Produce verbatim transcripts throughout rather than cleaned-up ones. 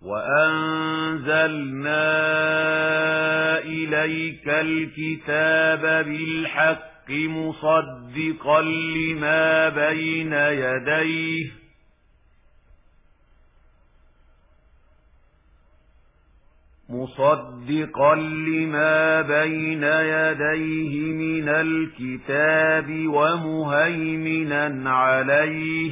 وَأَنزَلْنَا إِلَيْكَ الْكِتَابَ بِالْحَقِّ مُصَدِّقًا لِمَا بَيْنَ يَدَيْهِ مُصَدِّقًا لِمَا بَيْنَ يَدَيْهِ مِنَ الْكِتَابِ وَمُهَيْمِنًا عَلَيْهِ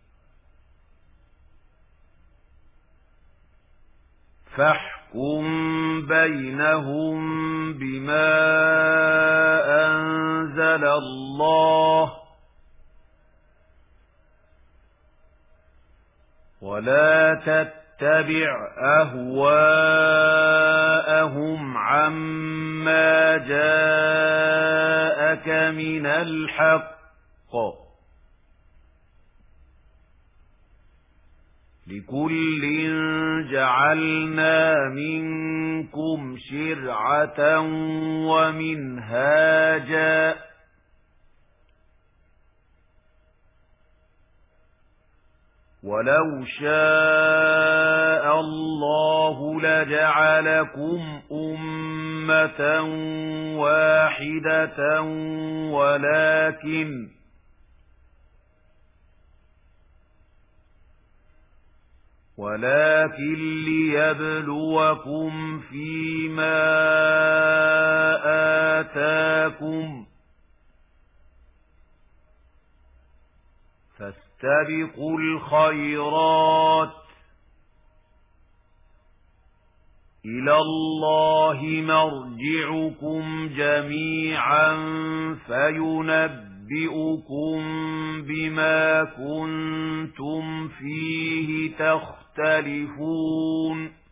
فاحكم بينهم بما أنزل الله ولا تتبع أهواءهم عما جاءك من الحق لكل جعلنا منكم شرعة ومنهاجا ولو شاء الله لجعلكم أمة واحدة ولكن ولكن ليبلوكم فيما آتاكم فاستبقوا الخيرات إلى الله مرجعكم جميعا فينبئكم بما كنتم فيه تختلفون